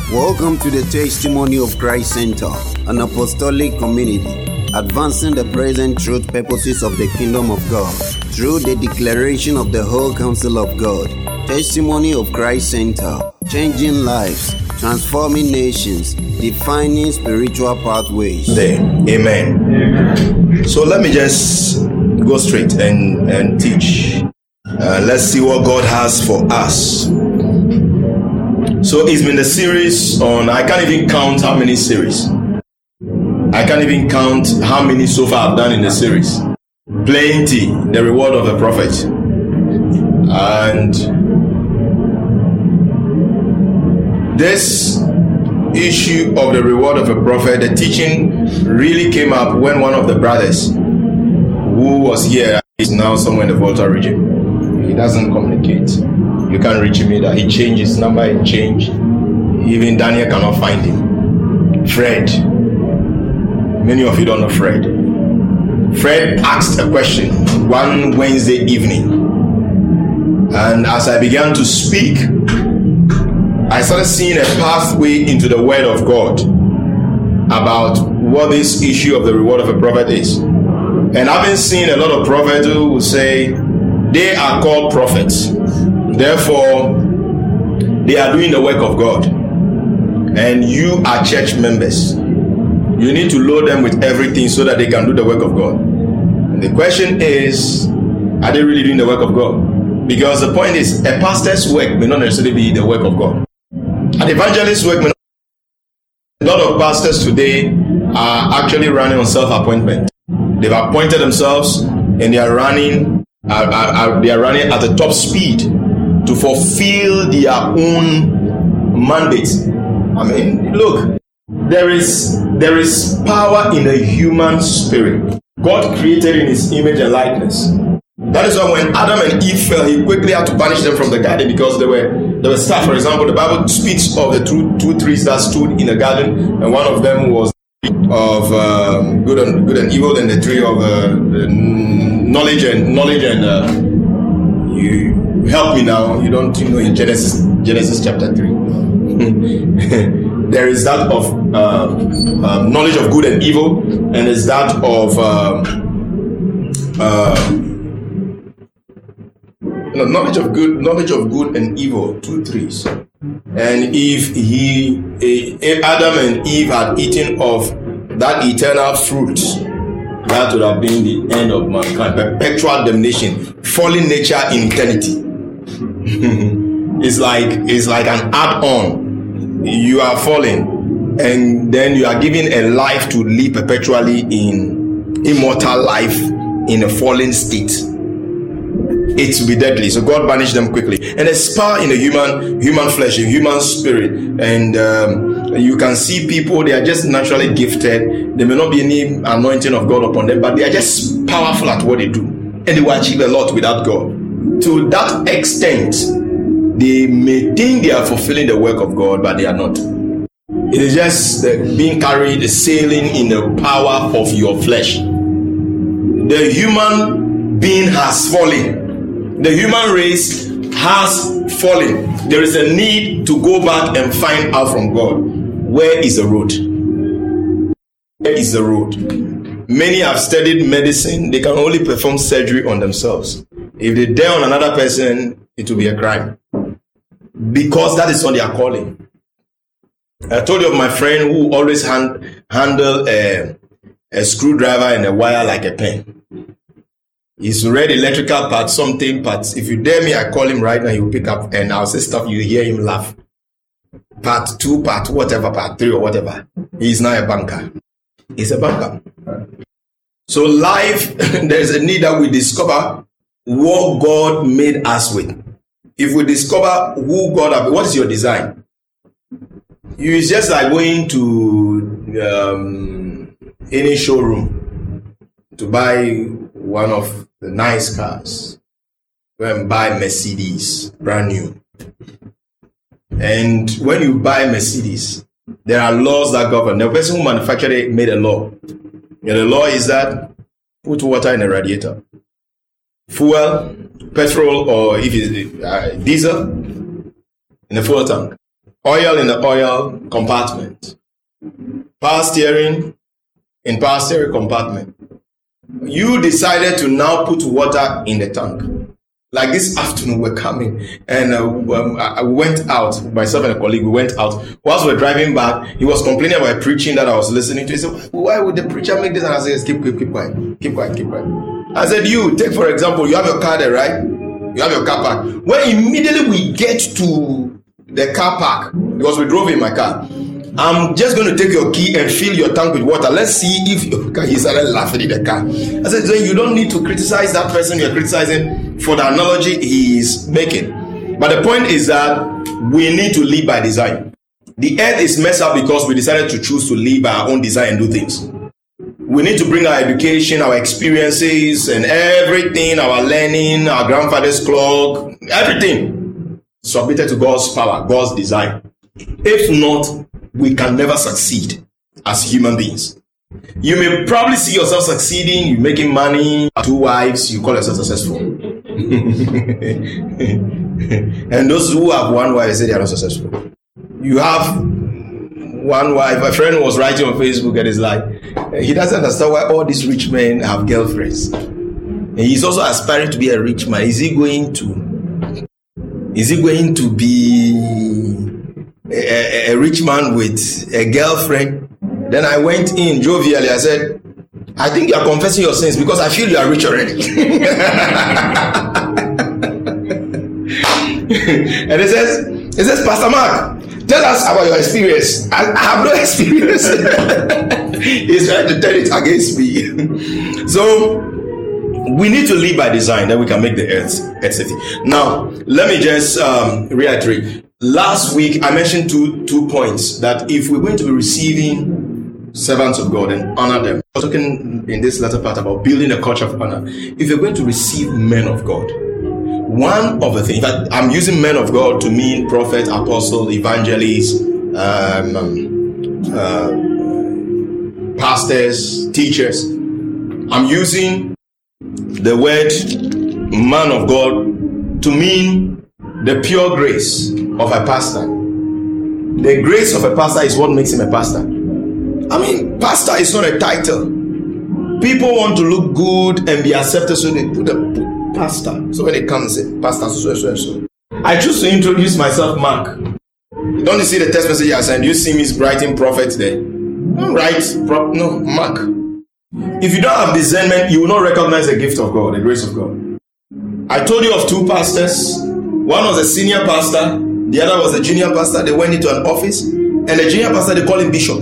Welcome to the Testimony of Christ Center, an apostolic community, advancing the present truth purposes of the kingdom of God through the declaration of the whole counsel of God. Testimony of Christ Center, changing lives, transforming nations, defining spiritual pathways. Amen. So let me just go straight and teach. Let's see what God has for us. So it's been a series on, I can't even count how many series. I can't even count how many so far I've done in the series. Plenty, the reward of the prophet. And this issue of the reward of a prophet, the teaching really came up when one of the brothers who was here is now somewhere in the Volta region. He doesn't communicate. You can't reach him either. He changed his number and changed. Even Daniel cannot find him. Fred. Many of you don't know Fred. Fred asked a question one Wednesday evening. And as I began to speak, I started seeing a pathway into the Word of God about what this issue of the reward of a prophet is. And I've been seeing a lot of prophets who will say they are called prophets. Therefore, they are doing the work of God. And you are church members. You need to load them with everything so that they can do the work of God. And the question is, are they really doing the work of God? Because the point is, a pastor's work may not necessarily be the work of God. An evangelist's work may not. A lot of pastors today are actually running on self-appointment. They've appointed themselves and they are running at the top speed to fulfill their own mandate. I mean, look, there is power in the human spirit. God created in His image and likeness. That is why when Adam and Eve fell, He quickly had to banish them from the garden because they were stuck. For example, the Bible speaks of the two trees that stood in the garden, and one of them was of good and evil, and the tree of knowledge and you help me now. You don't know in Genesis chapter 3. There is that of knowledge of good and evil, and there's that of knowledge of good and evil. 2 trees. And if Adam and Eve had eaten of that eternal fruit, that would have been the end of mankind. Perpetual damnation, fallen nature in eternity. It's like an add-on. You are fallen, and then you are given a life to live perpetually in immortal life in a fallen state. It will be deadly. So God banished them quickly. And there's power in the human flesh, in human spirit. And you can see people, they are just naturally gifted. There may not be any anointing of God upon them, but they are just powerful at what they do. And they will achieve a lot without God. To that extent, they may think they are fulfilling the work of God, but they are not. It is just being carried, sailing in the power of your flesh. The human being has fallen. The human race has fallen. There is a need to go back and find out from God, where is the road? Where is the road? Many have studied medicine. They can only perform surgery on themselves. If they dare on another person, it will be a crime. Because that is not their calling. I told you of my friend who always handle a screwdriver and a wire like a pen. He's read electrical parts, something parts. If you dare me, I call him right now, he will pick up and I'll say stuff, you hear him laugh. Part 2, part whatever, part 3 or whatever. He's now a banker. He's a banker. So life, there's a need that we discover what God made us with. If we discover who God is, what is your design? It's just like going to any showroom to buy one of the nice cars. Go and buy Mercedes, brand new. And when you buy Mercedes, there are laws that govern. The person who manufactured it made a law. And the law is that put water in a radiator. Fuel, petrol, or if it's diesel, in the fuel tank. oil in the oil compartment, power steering in power steering compartment. You decided to now put water in the tank. Like this afternoon, we're coming, and I went out, myself and a colleague, we went out. Whilst we're driving back, he was complaining about preaching that I was listening to. He said, why would the preacher make this? And I said, keep quiet. I said, you, take for example, you have your car there, right? You have your car park. When immediately we get to the car park, because we drove in my car, I'm just going to take your key and fill your tank with water. Let's see if he started laughing in the car. I said, then you don't need to criticize that person you're criticizing for the analogy he's making. But the point is that we need to live by design. The earth is messed up because we decided to choose to live by our own design and do things. We need to bring our education, our experiences, and everything, our learning, our grandfather's clock, everything submitted to God's power, God's design. If not, we can never succeed as human beings. You may probably see yourself succeeding, you're making money, 2 wives, you call yourself successful. And those who have 1 wife say they are not successful. You have 1 wife. A friend was writing on Facebook and is like, he doesn't understand why all these rich men have girlfriends. And he's also aspiring to be a rich man. Is he going to be a rich man with a girlfriend? Then I went in jovially. I said, I think you are confessing your sins because I feel you are rich already. And it says, Pastor Mark, tell us about your experience. I have no experience. He's trying to turn it against me. So we need to live by design, that we can make the earth safe. Now, let me just reiterate. Last week, I mentioned two points that if we're going to be receiving servants of God and honor them, I'm talking in this latter part about building a culture of honor. If you're going to receive men of God, one of the things, in fact, I'm using men of God to mean prophet, apostle, evangelist, pastors, teachers. I'm using the word man of God to mean the pure grace of a pastor. The grace of a pastor is what makes him a pastor. I mean, pastor is not a title. People want to look good and be accepted, so they put a pastor. So when it comes, say, pastor, so. I choose to introduce myself, Mark. Don't you see the text message I sent? Do you see me writing prophet there? Don't write, no, Mark. If you don't have discernment, you will not recognize the gift of God, the grace of God. I told you of 2 pastors. One was a senior pastor, the other was a junior pastor. They went into an office, and the junior pastor, they call him bishop.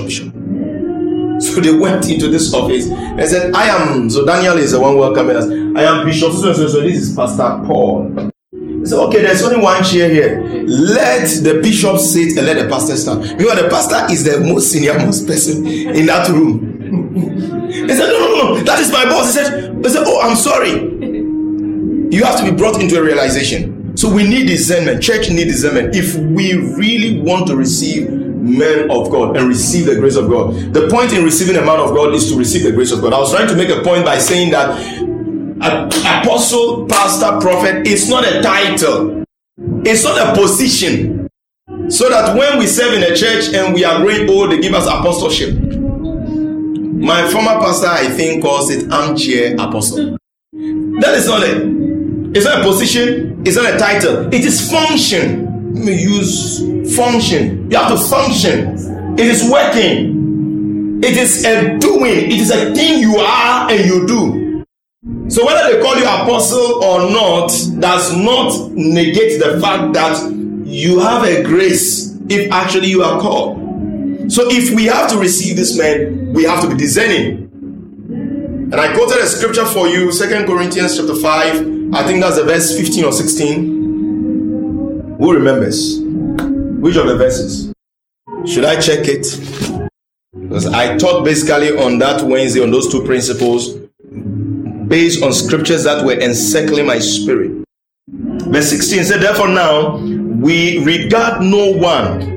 So they went into this office and said, I am, so Daniel is the one welcoming us. I am Bishop, so this is Pastor Paul. He said, okay, there's only 1 chair here. Let the bishop sit and let the pastor stand. Because the pastor is the most senior most person in that room. He said, no, that is my boss. He said, oh, I'm sorry. You have to be brought into a realization. So we need discernment. Church needs discernment. If we really want to receive men of God and receive the grace of God. The point in receiving a man of God is to receive the grace of God. I was trying to make a point by saying that apostle, pastor, prophet is not a title. It's not a position. So that when we serve in a church and we are growing old, they give us apostleship. My former pastor, I think, calls it armchair apostle. That is not it. It's not a position. It's not a title. It is function. Let me use function. You have to function. It is working. It is a doing. It is a thing you are and you do. So whether they call you apostle or not does not negate the fact that you have a grace if actually you are called. So if we have to receive this man, we have to be discerning. And I quoted a scripture for you, 2 Corinthians chapter 5. I think that's the verse 15 or 16. Who remembers? Which of the verses? Should I check it? Because I taught basically on that Wednesday on those 2 principles based on scriptures that were encircling my spirit. Verse 16 said, therefore now we regard no one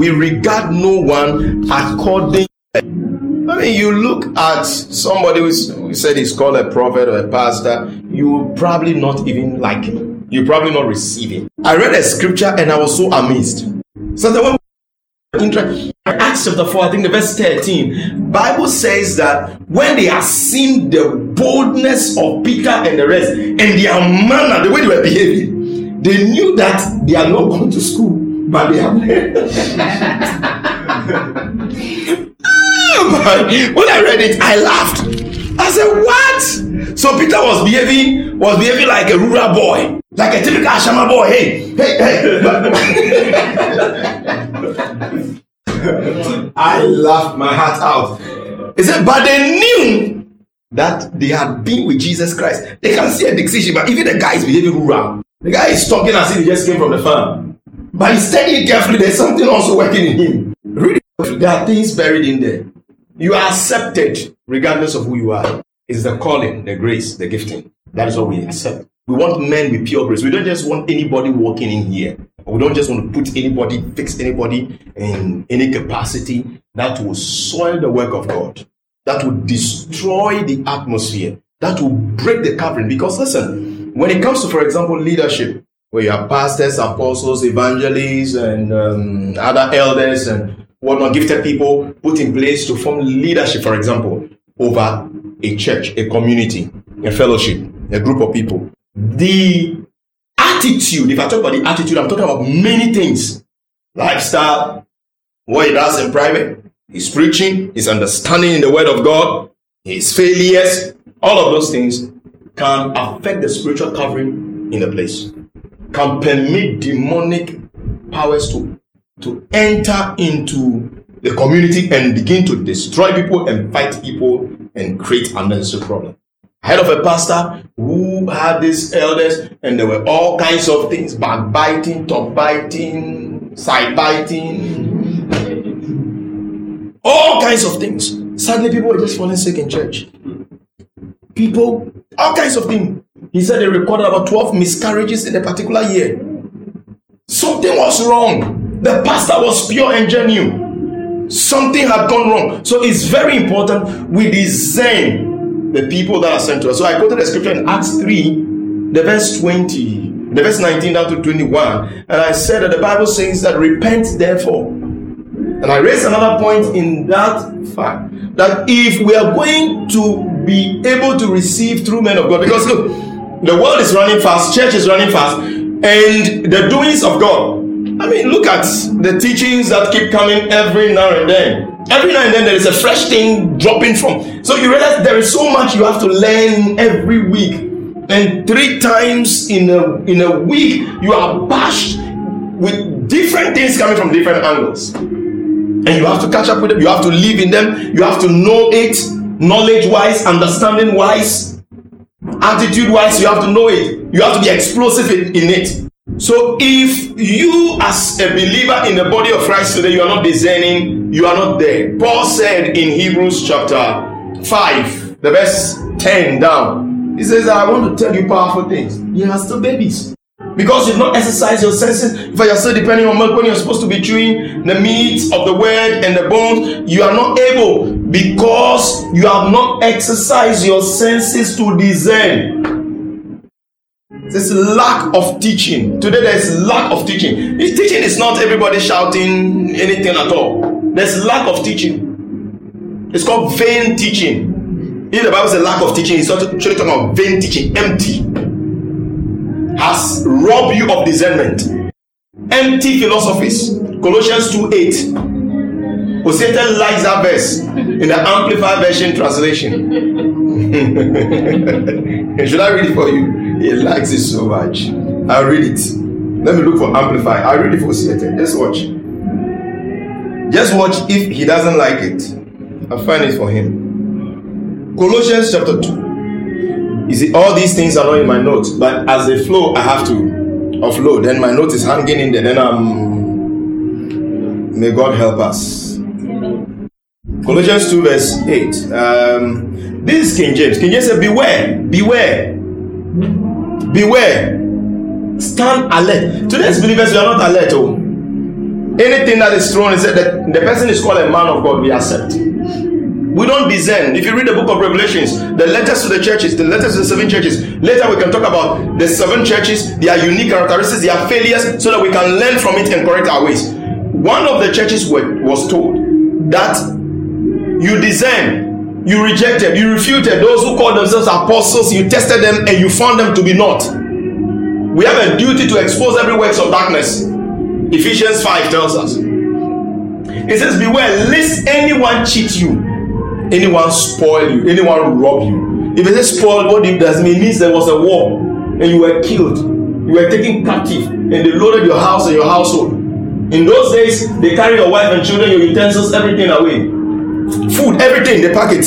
according. I mean, you look at somebody who said he's called a prophet or a pastor, you will probably not even like him. You probably not receive him. I read a scripture and I was so amazed. So the one in Acts chapter 4, I think the verse 13, Bible says that when they have seen the boldness of Peter and the rest and their manner, the way they were behaving, they knew that they are not going to school, but they have learned. When I read it, I laughed. I said, what? So Peter was behaving like a rural boy, like a typical Ashama boy. Hey. I laughed my heart out. He said, but they knew that they had been with Jesus Christ. They can see a decision, but even the guy is behaving rural. The guy is talking as if he just came from the farm. But he's studying carefully. There's something also working in him. Really, there are things buried in there. You are accepted regardless of who you are. It's the calling, the grace, the gifting. That is what we accept. We want men with pure grace. We don't just want anybody walking in here. We don't just want to put anybody, fix anybody in any capacity that will soil the work of God, that will destroy the atmosphere, that will break the covering. Because listen, when it comes to, for example, leadership, where you have pastors, apostles, evangelists, and other elders and whatnot, gifted people put in place to form leadership, for example, over a church, a community, a fellowship, a group of people. The attitude, if I talk about the attitude, I'm talking about many things. Lifestyle, what he does in private, his preaching, his understanding in the word of God, his failures, all of those things can affect the spiritual covering in the place. Can permit demonic powers to enter into the community and begin to destroy people and fight people and create unnecessary problems. I heard of a pastor who had these elders and there were all kinds of things, backbiting, top biting, side biting, all kinds of things. Suddenly people were just falling sick in church. People, all kinds of things. He said they recorded about 12 miscarriages in a particular year. Something was wrong. The pastor was pure and genuine. Something had gone wrong. So it's very important we discern the people that are sent to us. So I quoted the scripture in Acts 3, the verse 20, the verse 19 down to 21. And I said that the Bible says that repent therefore. And I raised another point in that fact, that if we are going to be able to receive through men of God, because look, the world is running fast, church is running fast, and the doings of God. I mean, look at the teachings that keep coming every now and then. Every now and then there is a fresh thing dropping from. So you realize there is so much you have to learn every week. And 3 times in a week, you are bashed with different things coming from different angles. And you have to catch up with them. You have to live in them. You have to know it knowledge-wise, understanding-wise, attitude-wise. You have to know it. You have to be explosive in it. So if you as a believer in the body of Christ today, you are not discerning, you are not there. Paul said in Hebrews chapter 5, the verse 10 down, he says, I want to tell you powerful things. You are still babies. Because you've not exercised your senses, if you're still depending on milk when you're supposed to be chewing the meat of the word and the bones, you are not able because you have not exercised your senses to discern. There's lack of teaching. Today there's lack of teaching. Teaching is not everybody shouting anything at all. There's lack of teaching. It's called vain teaching. If the Bible says lack of teaching, it's actually talking about vain teaching, empty. Has robbed you of discernment. Empty philosophies. Colossians 2:8. Osseted likes that verse in the Amplified Version translation. Should I read it for you? He likes it so much. I'll read it. Let me look for Amplified. I'll read it for Osseted. Just watch. Just watch if he doesn't like it. I'll find it for him. Colossians chapter 2. You see, all these things are not in my notes, but as they flow, I have to offload. Then my note is hanging in there. Then may God help us. Colossians 2 verse 8. This is King James. King James said, beware, beware, beware. Stand alert. Today's believers, we are not alert. Oh. Anything that is thrown, is that the person is called a man of God, we accept. We don't discern. If you read the book of Revelations, the letters to the churches, the letters to the 7 churches, later we can talk about the 7 churches, their unique characteristics, their failures, so that we can learn from it and correct our ways. one of the churches was told that you discern, you rejected, you refuted those who called themselves apostles, you tested them and you found them to be not. We have a duty to expose every works of darkness. Ephesians 5 tells us. It says, beware lest anyone cheat you, anyone spoil you, anyone rob you. If it says spoil, what does it mean? It means there was a war and you were killed, you were taken captive, and they loaded your house and your household. In those days, they carry your wife and children, your utensils, everything away. Food, everything, they pack it.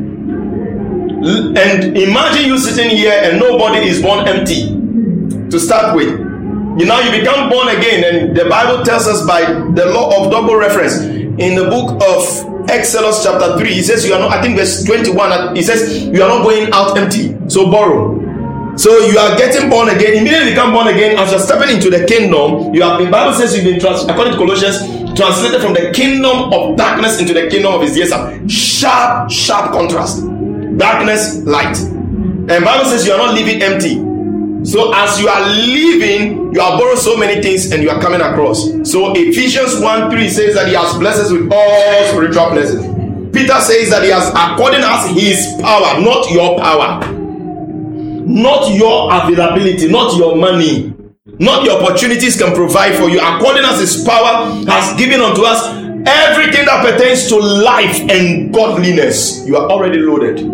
And imagine you sitting here and nobody is born empty to start with. You become born again, and the Bible tells us by the law of double reference in the book of Exodus chapter 3, it says you are not, I think verse 21, it says you are not going out empty, so borrow. So you are getting born again, immediately become born again. As you're stepping into the kingdom, you have been, Bible says you've been according to Colossians, translated from the kingdom of darkness into the kingdom of his dear son. Sharp contrast. Darkness, light. And Bible says you are not living empty. So as you are living, you are borrowing so many things and you are coming across. So Ephesians 1:3 says that he has blessed us with all spiritual blessings. Peter says that he has, according as his power, not your power, not your availability, not your money, not your opportunities can provide for you. According as his power has given unto us everything that pertains to life and godliness. You are already loaded.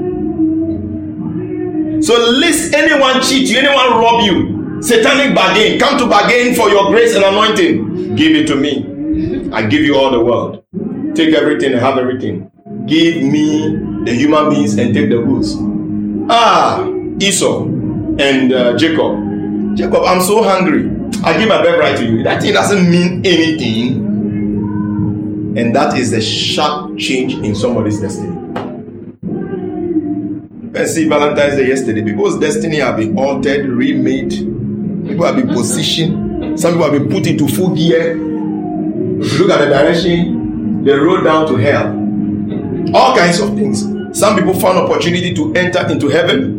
So lest anyone cheat you, anyone rob you, satanic bargain, come to bargain for your grace and anointing. Give it to me. I give you all the world. Take everything and have everything. Give me the human beings and take the goods. Esau and Jacob. Jacob, I'm so hungry. I give my birthright to you. That thing doesn't mean anything. And that is the sharp change in somebody's destiny. Let's see Valentine's Day yesterday. People's destiny have been altered, remade. People have been positioned. Some people have been put into full gear. Look at the direction they rode down to hell. All kinds of things. Some people found opportunity to enter into heaven.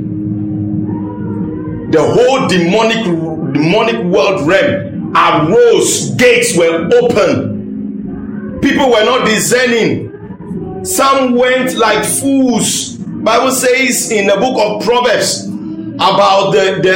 The whole demonic world realm arose. Gates were open. People were not discerning. Some went like fools. Bible says in the book of Proverbs about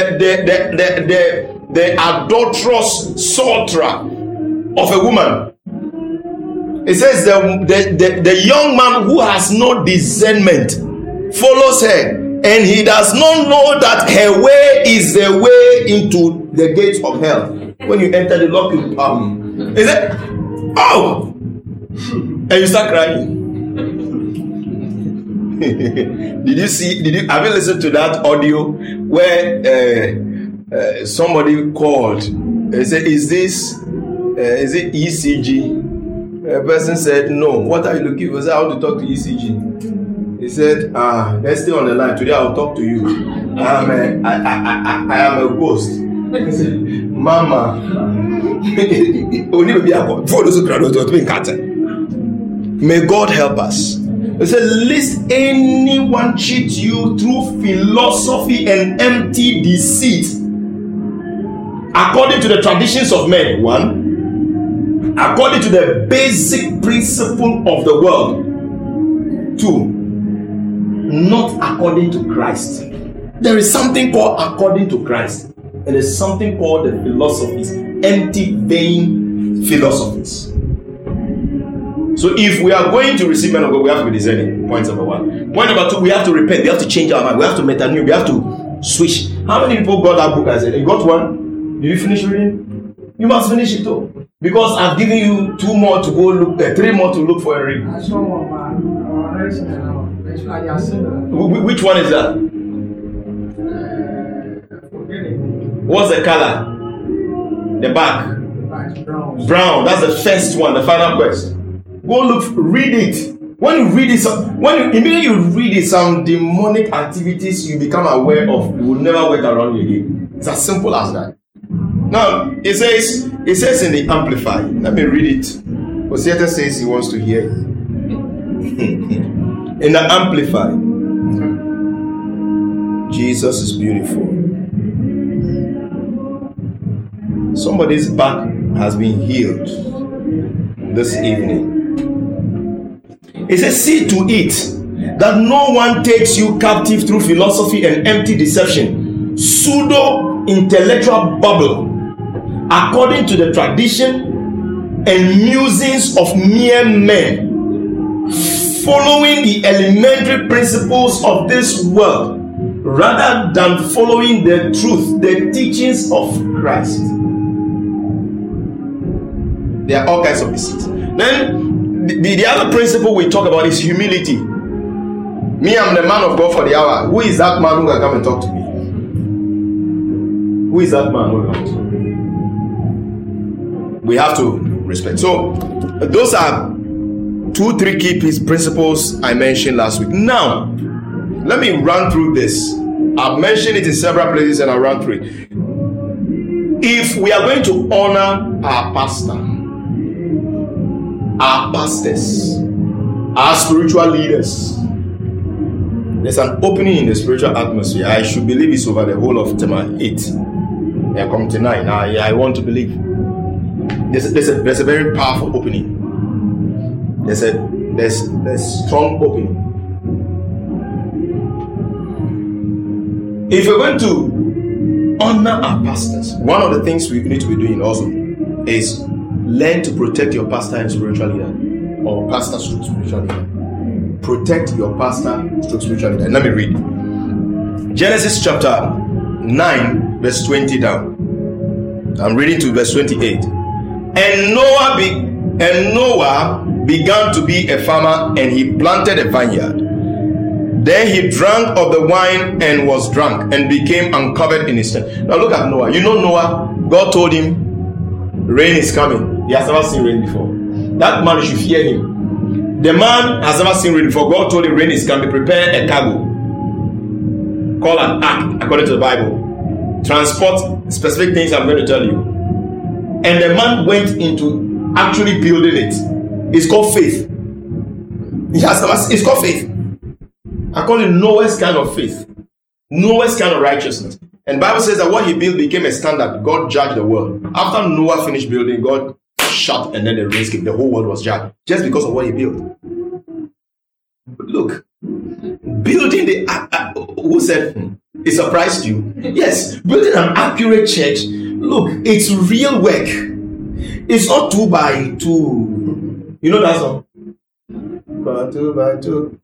the adulterous sorcerer of a woman. It says the young man who has no discernment follows her, and he does not know that her way is the way into the gates of hell. When you enter the lock, you is it? Oh, and you start crying. Have you listened to that audio where somebody called? They said, is it ECG? A person said, no. What are you looking for? I said, how to talk to ECG? He said, let's stay on the line. Today I'll talk to you. I am a ghost. He said, Mama. May God help us. He said, lest anyone cheat you through philosophy and empty deceit, according to the traditions of men. 1, according to the basic principle of the world. 2, not according to Christ. There is something called according to Christ, and there's something called the philosophies, empty, vain philosophies. So if we are going to receive men of God, we have to be discerning. Point number 1. Point number 2, we have to repent. We have to change our mind. We have to metanoia. We have to switch. How many people got that book? I said, you got one? Did you finish reading? You must finish it too. Because I've given you 2 more to go look, 3 more to look for a read. Which one is that? What's the color? The back. Brown. That's the first one, the final quest. Go look, read it. When you read it, immediately you read it, some demonic activities you become aware of, you will never work around you again. It's as simple as that. Now it says in the Amplified. Let me read it. Osieta says he wants to hear it. In the Amplified, Jesus is beautiful. Somebody's back has been healed. this evening. It says, see to it that no one takes you captive through philosophy and empty deception, pseudo-intellectual bubble, according to the tradition and musings of mere men, following the elementary principles of this world, rather than following the truth, the teachings of Christ. There are all kinds of deceits. Then the other principle we talk about is humility. Me, I'm the man of God for the hour. Who is that man who can come and talk to me? Who is that man who can come to me? We have to respect. So those are 2-3 key principles I mentioned last week. Now, let me run through this. I've mentioned it in several places and I'll run through it. If we are going to honor our pastor, our pastors, our spiritual leaders, there's an opening in the spiritual atmosphere. I should believe it's over the whole of Tema 8. Yeah, come to 9. I want to believe. There's a very powerful opening. There's strong opening. If we're going to honor our pastors, one of the things we need to be doing also is learn to protect your pastor and spiritual leader, or pastor stroke spiritual leader. Protect your pastor stroke spiritual leader. And let me read Genesis chapter 9 verse 20 down. I'm reading to verse 28. And Noah began to be a farmer, and he planted a vineyard. Then he drank of the wine and was drunk and became uncovered in his tent. Now look at Noah. You know Noah, God told him rain is coming. He has never seen rain before. That man, you should fear him. The man has never seen rain before. God told him rain is coming. Prepare a cargo. Call an ark according to the Bible. Transport specific things I'm going to tell you. And the man went into actually building it. It's called faith. It's called faith. I call it Noah's kind of faith. Noah's kind of righteousness. And the Bible says that what he built became a standard. God judged the world. After Noah finished building, God shut, and then the rain came. The whole world was judged just because of what he built. But look, building the who said it surprised you? Yes, building an accurate church. Look, it's real work. It's not 2 by 2. You know that song? 2 by 2.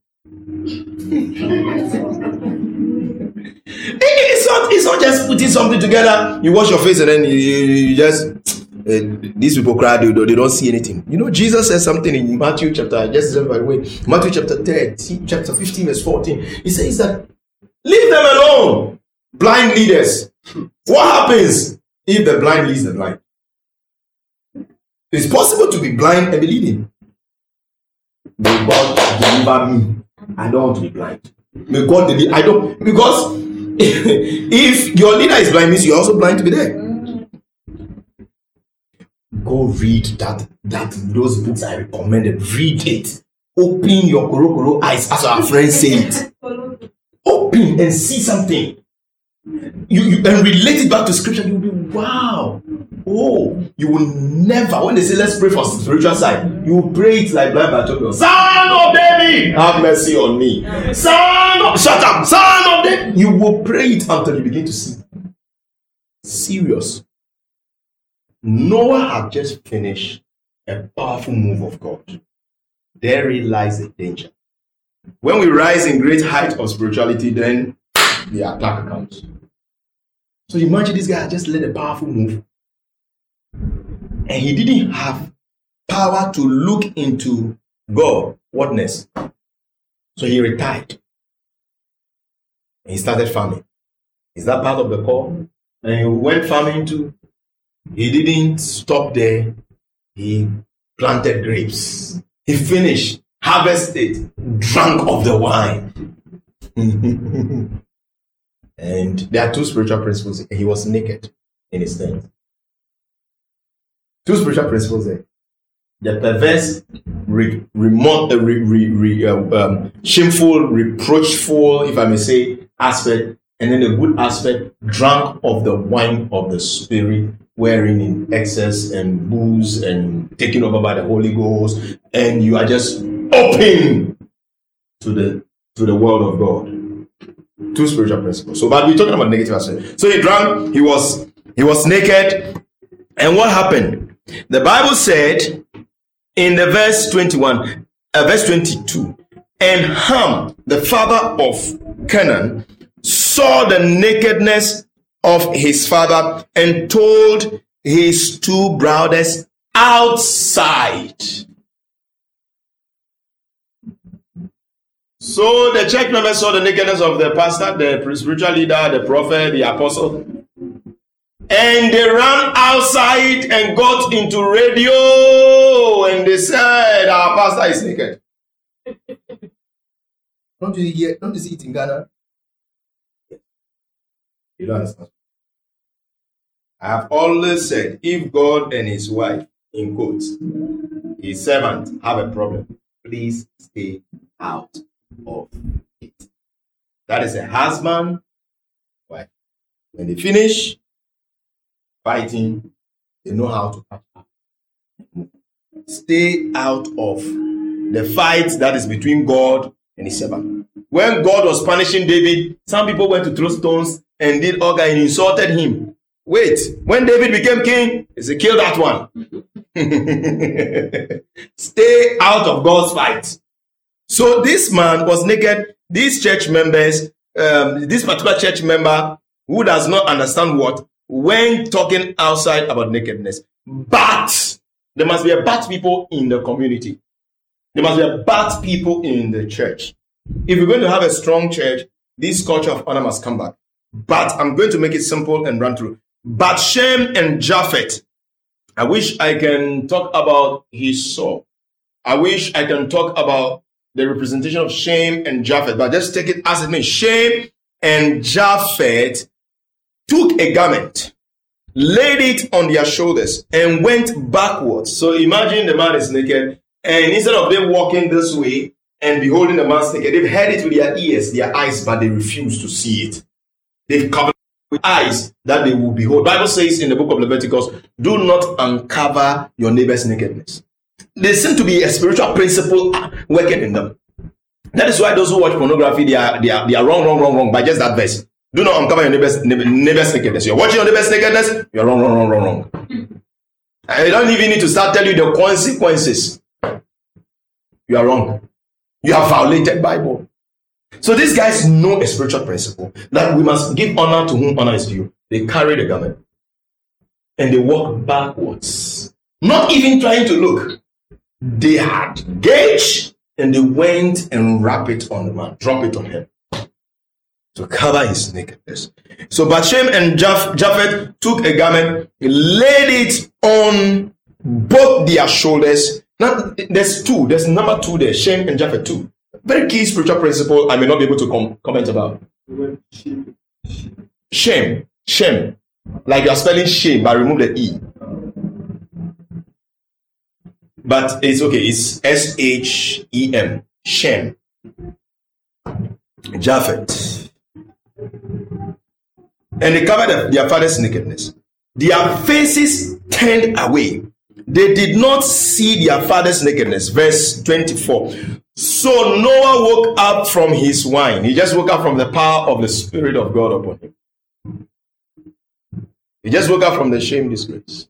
It's not just putting something together. You wash your face and then you just these people cry. They don't see anything. You know, Jesus says something in Matthew chapter. Matthew chapter 13, chapter 15, verse 14. He says that leave them alone, blind leaders. What happens if the blind leads the blind? It's possible to be blind and be leading. May God deliver me. I don't want to be blind. May God deliver. I don't, because if your leader is blind, means you're also blind to be there. Go read those books I recommended. Read it. Open your koro eyes, as our friends say it. Open and see something. You and relate it back to scripture. You'll be wow. Oh, you will never, when they say let's pray for spiritual side, you will pray it like blind Bartimaeus. Son of David, have mercy on me. Shut up, son of David. You will pray it until you begin to see. Serious. Noah had just finished a powerful move of God. Therein lies the danger. When we rise in great height of spirituality, then the attack comes. So imagine this guy had just led a powerful move. And he didn't have power to look into God, whatness. So he retired. And he started farming. Is that part of the call? And he went farming too. He didn't stop there. He planted grapes. He finished, harvested, drank of the wine. And there are 2 spiritual principles. He was naked in his tent. 2 spiritual principles there. The perverse, shameful, reproachful, if I may say, aspect, and then the good aspect, drunk of the wine of the Spirit, wearing in excess and booze and taken over by the Holy Ghost, and you are just open to the world of God. Two spiritual principles. So, but we're talking about negative aspect. So he drank, he was naked, and what happened? The Bible said in the verse 21, verse 22, and Ham, the father of Canaan, saw the nakedness of his father and told his two brothers outside. So the church members saw the nakedness of the pastor, the spiritual leader, the prophet, the apostle, and they ran outside and got into radio, and they said, our pastor is naked. Don't you see it in Ghana? You don't understand. I have always said, if God and his wife, in quotes, his servant, have a problem, please stay out of it. That is a husband, wife. When they finish fighting, they know how to catch up. Stay out of the fight that is between God and his servant. When God was punishing David, some people went to throw stones and did all that and insulted him. Wait, when David became king, he said, kill that one. Stay out of God's fight. So this man was naked. These church members, this particular church member who does not understand what, when talking outside about nakedness. But there must be a bad people in the community. There must be a bad people in the church. If we're going to have a strong church, this culture of honor must come back. But I'm going to make it simple and run through. But Shem and Japheth, I wish I can talk about his soul. I wish I can talk about the representation of Shem and Japheth, but just take it as it means. Shem and Japheth took a garment, laid it on their shoulders, and went backwards. So imagine the man is naked, and instead of them walking this way and beholding the man's naked, they've heard it with their ears, their eyes, but they refuse to see it. They've covered with eyes that they will behold. The Bible says in the book of Leviticus, do not uncover your neighbor's nakedness. There seems to be a spiritual principle working in them. That is why those who watch pornography, they are wrong by just that verse. Do not uncover your neighbor's nakedness. You're watching your neighbor's nakedness, you're wrong. I don't even need to start telling you the consequences. You are wrong. You have violated Bible. So these guys know a spiritual principle that we must give honor to whom honor is due. They carry the garment and they walk backwards, not even trying to look. They had gauge and they went and wrap it on the man, drop it on him to cover his nakedness. So Batshem and Japheth took a garment, laid it on both their shoulders. Now there's two. There's number two there. Shem and Japheth too. Very key spiritual principle I may not be able to comment about. Shem. Like you are spelling shame, but remove the E. But it's okay. It's S-H-E-M. Shem. Japheth. And they covered their father's nakedness. Their faces turned away. They did not see their father's nakedness. Verse 24. So Noah woke up from his wine. He just woke up from the power of the Spirit of God upon him. He just woke up from the shame, disgrace.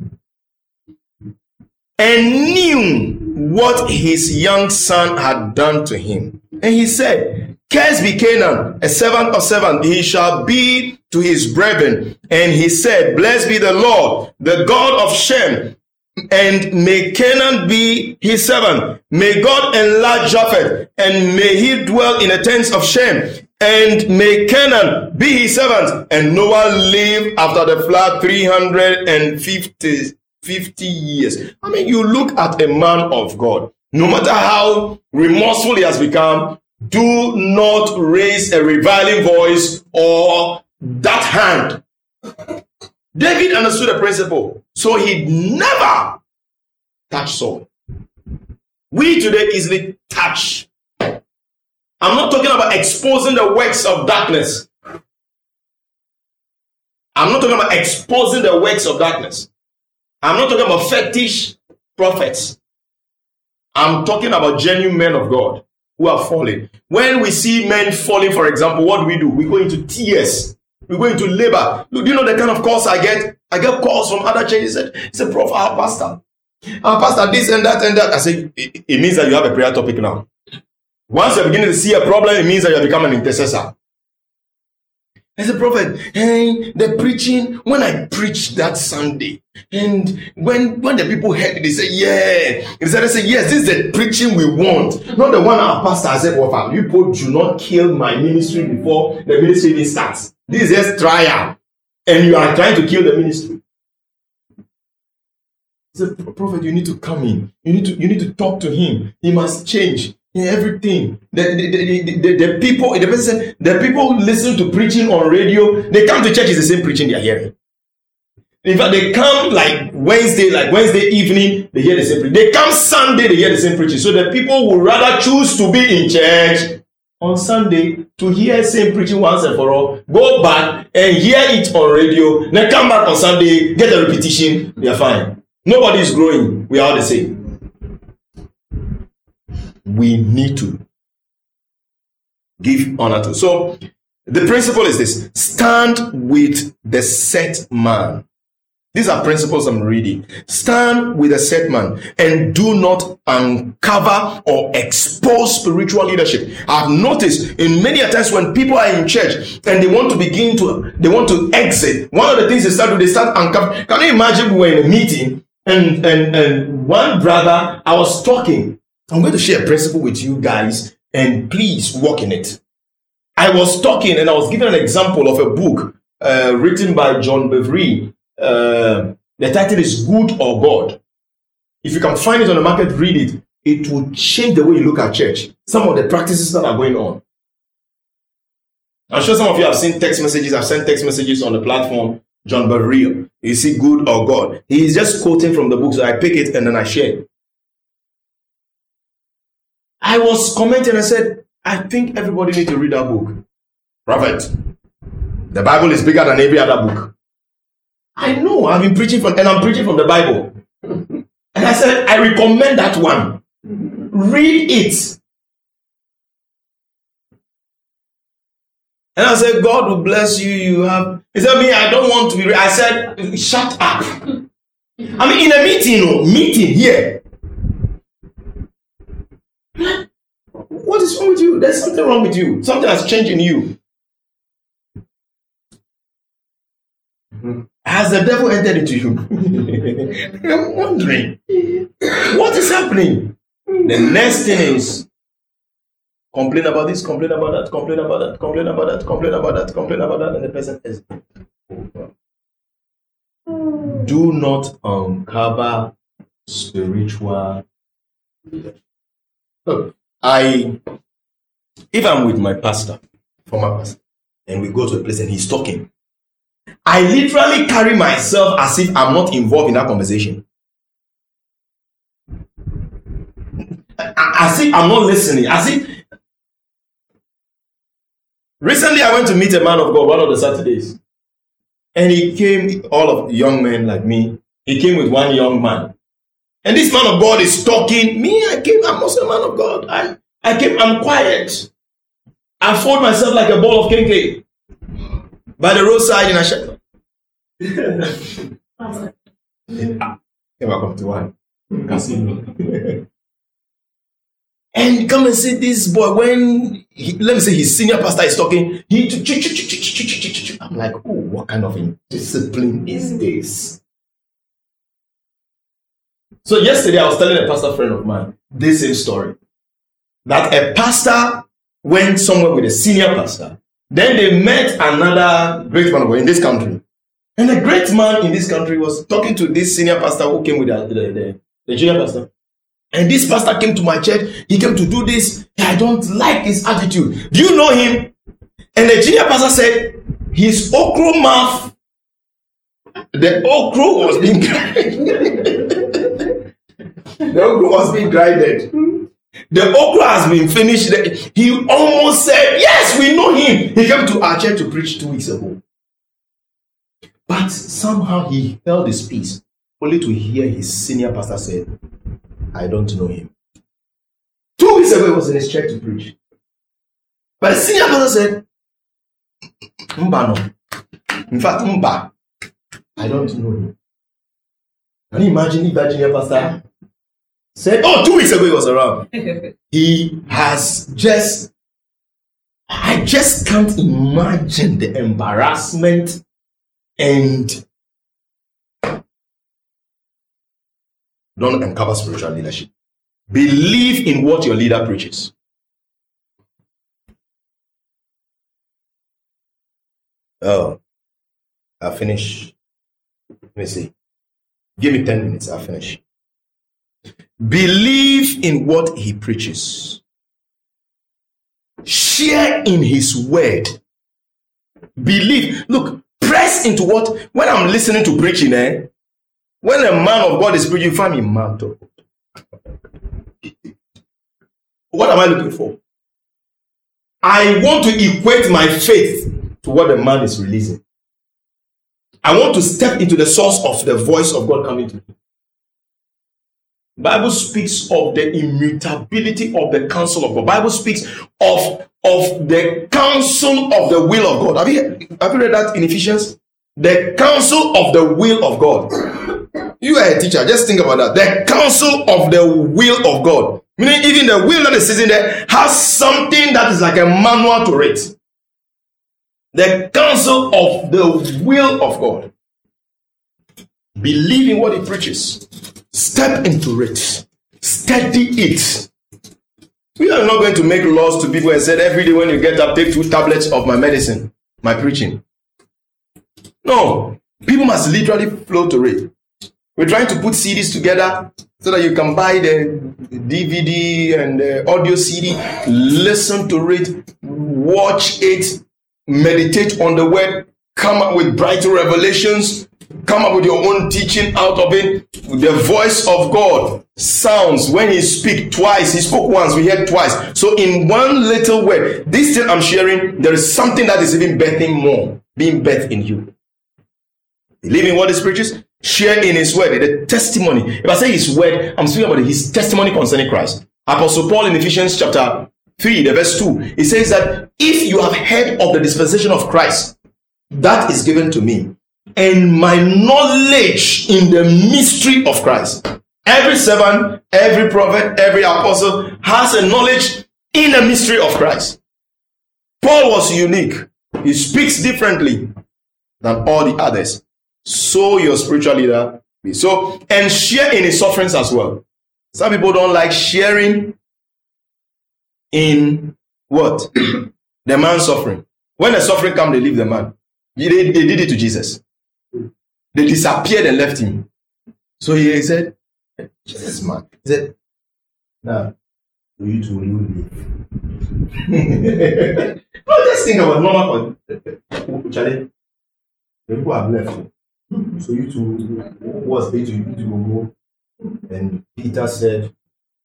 And knew what his young son had done to him. And he said, cursed be Canaan, a servant of servants, he shall be to his brethren. And he said, blessed be the Lord, the God of Shem, and may Canaan be his servant. May God enlarge Japheth, and may he dwell in the tents of Shem, and may Canaan be his servant. And Noah lived after the flood 350 years. I mean, you look at a man of God, no matter how remorseful he has become, do not raise a reviling voice or that hand. David understood the principle, so he never touched Saul. We today easily touch. I'm not talking about exposing the works of darkness. I'm not talking about exposing the works of darkness. I'm not talking about fetish prophets. I'm talking about genuine men of God who are falling. When we see men falling, for example, what do? We go into tears. We go into labor. Do you know the kind of calls I get? I get calls from other churches. It's a prof, our pastor, this and that and that. I say, it means that you have a prayer topic now. Once you're beginning to see a problem, it means that you have become an intercessor. As a prophet, hey, the preaching, when I preached that Sunday, and when the people heard it, they say, yeah. They say, yes, this is the preaching we want. Not the one our pastor said, well, you people do not kill my ministry before the ministry even starts. This is just trial. And you are trying to kill the ministry. He said, prophet, you need to come in. You need to talk to him. He must change. Everything. The people, the person said, the people who listen to preaching on radio, they come to church, is the same preaching they are hearing. In fact, they come like Wednesday evening, they hear the same preaching. They come Sunday, they hear the same preaching. So the people would rather choose to be in church on Sunday to hear the same preaching once and for all, go back and hear it on radio, then come back on Sunday, get a repetition, they are fine. Nobody is growing. We are all the same. We need to give honor to. So the principle is this: stand with the set man. These are principles I'm reading. Stand with a set man and do not uncover or expose spiritual leadership. I've noticed in many times when people are in church and they want to exit, one of the things they start uncovering. Can you imagine we were in a meeting and one brother, I was talking. I'm going to share a principle with you guys and please walk in it. I was talking and I was giving an example of a book written by John Bevere. The title is Good or God. If you can find it on the market, read it. It will change the way you look at church. Some of the practices that are going on. I'm sure some of you have seen text messages. I've sent text messages on the platform. John Bevere. You see Good or God. He is just quoting from the book, so I pick it and then I share it. I was commenting and said, I think everybody needs to read that book. Prophet, the Bible is bigger than every other book. I know, I've been preaching and I'm preaching from the Bible. And I said, I recommend that one. Read it. And I said, God will bless you. He said, me, I don't want to be. I said, shut up. I mean, in a meeting here. What is wrong with you? There's something wrong with you. Something has changed in you. Has the devil entered into you? I'm wondering, what is happening? The next thing is complain about this, complain about that, complain about that, complain about that, complain about that, complain about that, and the person is over. Do not uncover spiritual. Look, if I'm with my pastor, former pastor, and we go to a place and he's talking, I literally carry myself as if I'm not involved in that conversation. As if I'm not listening. As if. Recently, I went to meet a man of God one of the Saturdays. And he came, all of young men like me, he came with one young man. And this man of God is talking. I'm also a man of God. I came, I'm quiet. I fold myself like a ball of kenke by the roadside in a shepherd. Welcome to one. And come and see this boy when, let me say his senior pastor is talking. I'm like, oh, what kind of indiscipline is this? So yesterday I was telling a pastor friend of mine this same story. That a pastor went somewhere with a senior pastor. Then they met another great man in this country. And the great man in this country was talking to this senior pastor who came with the junior pastor. And this pastor came to my church. He came to do this. I don't like his attitude. Do you know him? And the junior pastor said, his okra mouth, the okra was being the okra was being grinded. The okra has been finished. He almost said, yes, we know him. He came to our church to preach 2 weeks ago. But somehow he held his peace, only to hear his senior pastor say, I don't know him. 2 weeks ago, he was in his church to preach. But the senior pastor said, Mba no. In fact, Mba, I don't know him. Can you imagine if that junior pastor said, 2 weeks ago he was around. I just can't imagine the embarrassment and don't uncover spiritual leadership. Believe in what your leader preaches. I'll finish. Let me see. Give me 10 minutes, I'll finish. Believe in what he preaches. Share in his word. Believe. Look, press into what, when I'm listening to preaching, when a man of God is preaching, you find me mad. What am I looking for? I want to equate my faith to what the man is releasing. I want to step into the source of the voice of God coming to me. The Bible speaks of the immutability of the counsel of God. The Bible speaks of the counsel of the will of God. Have you read that in Ephesians? The counsel of the will of God. You are a teacher, just think about that. The counsel of the will of God. Meaning even the will that is sitting there has something that is like a manual to it. The counsel of the will of God. Believe in what he preaches. Step into it. Study it. We are not going to make laws to people and say every day when you get up, take 2 tablets of my medicine, my preaching. No. People must literally flow to it. We're trying to put CDs together so that you can buy the DVD and the audio CD, listen to it, watch it, meditate on the word, come up with brighter revelations, come up with your own teaching out of it. The voice of God sounds when he speaks twice. He spoke once, we heard twice. So in one little word, this thing I'm sharing, there is something that is even birthing more, being birthed in you. Believe in what he preaches, share in his word, the testimony. If I say his word, I'm speaking about his testimony concerning Christ. Apostle Paul in Ephesians chapter 3, the verse 2, he says that if you have heard of the dispensation of Christ, that is given to me, and my knowledge in the mystery of Christ. Every servant, every prophet, every apostle has a knowledge in the mystery of Christ. Paul was unique. He speaks differently than all the others. So your spiritual leader be. So, and share in his sufferings as well. Some people don't like sharing in what? The man's suffering. When the suffering comes, they leave the man. They did it to Jesus. They disappeared and left him. So he said, Jesus, man. He said, now, for you to leave. No, just think about normal. Charlie, the people have left. So you two was there to go. And Peter said,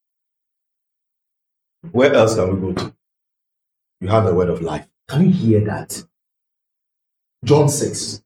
where else can we go to? You have the word of life. Can you hear that? John 6.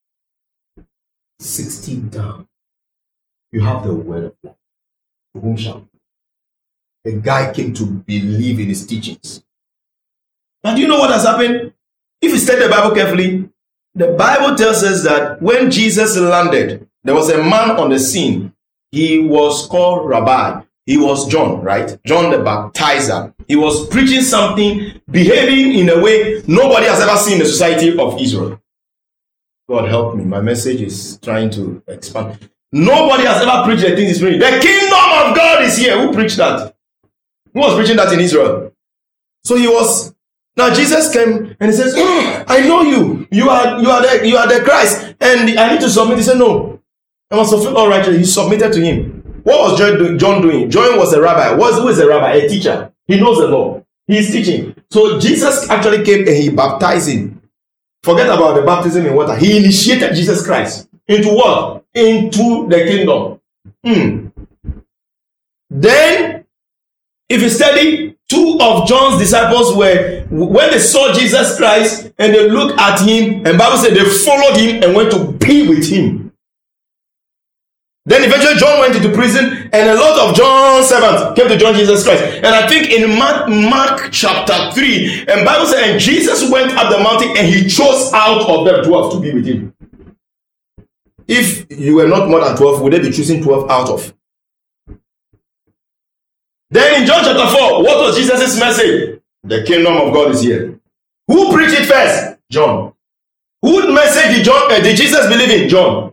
16 down. You have the word of life. To whom shall? The guy came to believe in his teachings. Now, do you know what has happened? If you study the Bible carefully, the Bible tells us that when Jesus landed, there was a man on the scene. He was called Rabbi. He was John, right? John the Baptizer. He was preaching something, behaving in a way nobody has ever seen in the society of Israel. God help me. My message is trying to expand. Nobody has ever preached the things he's preaching. The kingdom of God is here. Who preached that? Who was preaching that in Israel? So he was. Now Jesus came and he says, oh, I know you. You are the Christ. And I need to submit. He said, no. I must fulfill all righteousness. He submitted to him. What was John doing? John was a rabbi. Who is a rabbi? A teacher. He knows the law. He is teaching. So Jesus actually came and he baptized him. Forget about the baptism in water. He initiated Jesus Christ. Into what? Into the kingdom. Then, if you study, 2 of John's disciples when they saw Jesus Christ and they looked at him, and the Bible said they followed him and went to be with him. Then eventually John went into prison, and a lot of John's servants came to join Jesus Christ. And I think in Mark chapter 3, and Bible says, and Jesus went up the mountain and he chose out of them 12 to be with him. If you were not more than 12, would they be choosing 12 out of? Then in John chapter 4, what was Jesus' message? The kingdom of God is here. Who preached it first? John. Whose message did Jesus believe in? John.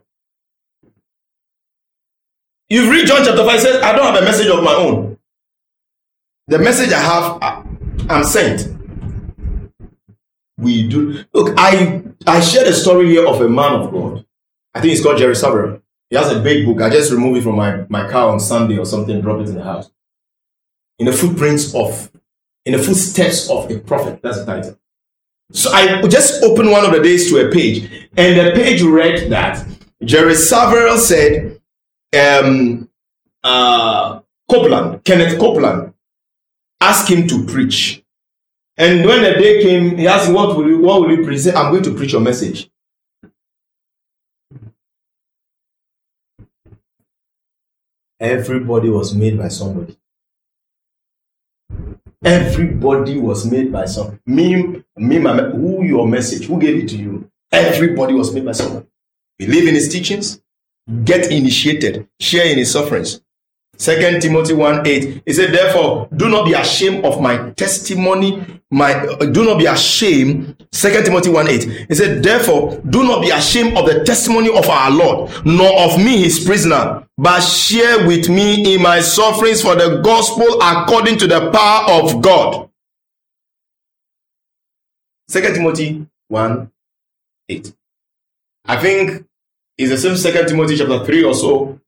You read John chapter 5, it says, I don't have a message of my own. The message I have, I'm sent. We do. Look, I shared a story here of a man of God. I think it's called Jerry Savera. He has a big book. I just removed it from my car on Sunday or something, dropped it in the house. In the footsteps of a prophet. That's the title. So I just opened one of the days to a page, and the page read that Jerry Savera said, Kenneth Copeland asked him to preach. And when the day came, he asked him, what will you preach? He said, I'm going to preach your message. Everybody was made by somebody. Everybody was made by somebody. Who your message? Who gave it to you? Everybody was made by somebody. Believe in his teachings. Get initiated. Share in his sufferings. 2 Timothy 1:8. He said, therefore, do not be ashamed of my testimony. Do not be ashamed. 2 Timothy 1:8. He said, therefore, do not be ashamed of the testimony of our Lord, nor of me, his prisoner, but share with me in my sufferings for the gospel according to the power of God. 2 Timothy 1:8. I think it's the same 2 Timothy chapter 3 or so.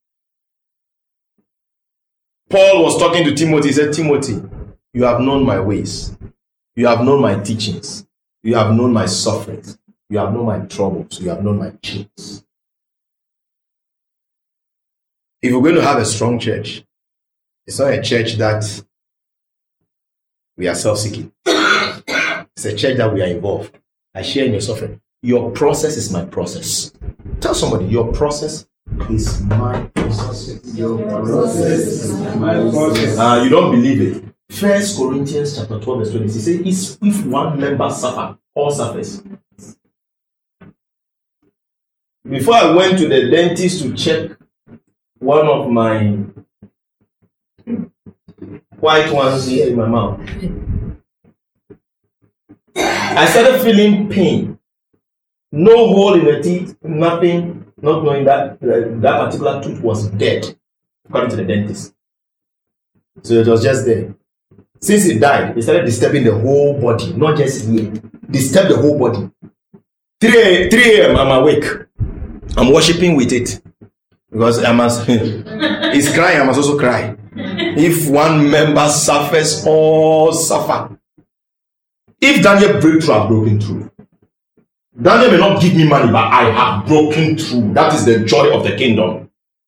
Paul was talking to Timothy. He said, Timothy, you have known my ways. You have known my teachings. You have known my sufferings. You have known my troubles. You have known my chains. If we're going to have a strong church, it's not a church that we are self-seeking. It's a church that we are involved. I share in your suffering. Your process is my process. Tell somebody, your process is my process. Your process is my process. You don't believe it. 1 Corinthians chapter 12 verse 20. He says, if one member suffer, all suffers. Before I went to the dentist to check one of my white ones here in my mouth, I started feeling pain. No hole in the teeth, nothing, not knowing that that particular tooth was dead, according to the dentist. So it was just there. Since it died, it started disturbing the whole body, not just here. Disturb the whole body. 3 a.m. I'm awake. I'm worshiping with it. Because it's crying, I must also cry. If one member suffers, all suffer. If Daniel breakthrough, I've broken through. Daniel may not give me money, but I have broken through. That is the joy of the kingdom.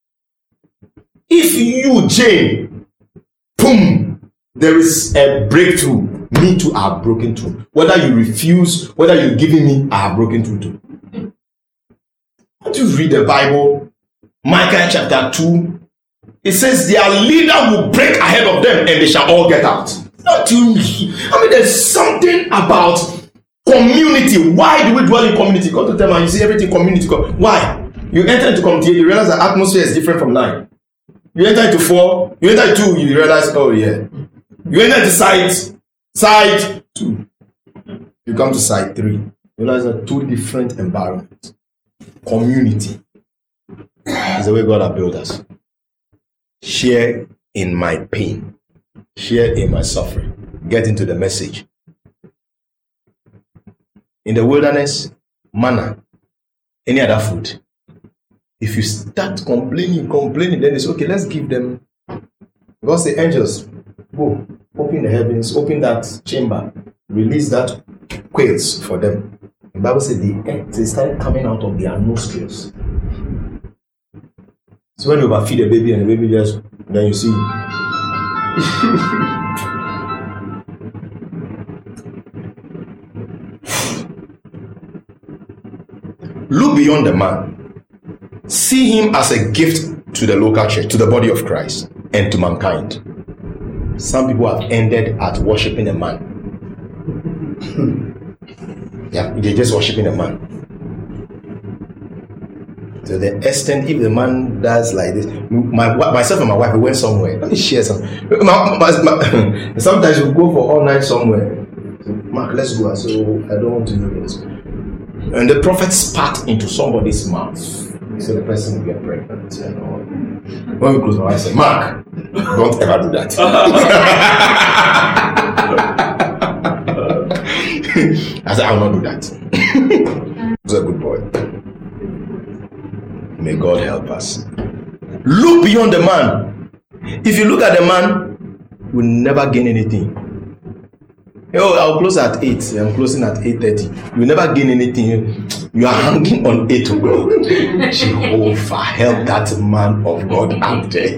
If you, Jane, boom, there is a breakthrough, me too, I have broken through. Whether you refuse, whether you're giving me, I have broken through too. Don't you read the Bible? Micah chapter 2. It says their leader will break ahead of them and they shall all get out. Not you. I mean, there's something about community. Why do we dwell in community? Go to them and you see everything community. Why? You enter into community, you realize the atmosphere is different from 9. You enter into 4, you enter into 2, you realize, oh yeah. You enter into side 2. You come to side 3. You realize there are 2 different environments. Community is the way God has built us. Share in my pain. Share in my suffering. Get into the message. In the wilderness, manna, any other food. If you start complaining, then it's okay, let's give them. God say, angels, go, open the heavens, open that chamber, release that quails for them. The Bible said they started coming out of their nostrils. So when you overfeed a baby and the baby just, then you see. Look beyond the man. See him as a gift to the local church, to the body of Christ, and to mankind. Some people have ended at worshiping a man. Yeah, they're just worshiping a man. To the extent, if the man does like this, myself and my wife, we went somewhere. Let me share some. Sometimes we go for all night somewhere. Mark, let's go. So I don't want to do this. And the prophet spat into somebody's mouth. So the person will get pregnant. You know. When we close my eyes, I say, Mark, don't ever do that. I said, I will not do that. He's a good boy. May God help us. Look beyond the man. If you look at the man, you will never gain anything. Oh, I'll close at 8. I'm closing at 8:30. You never gain anything. You are hanging on 8 o'clock. Jehovah, help that man of God out there.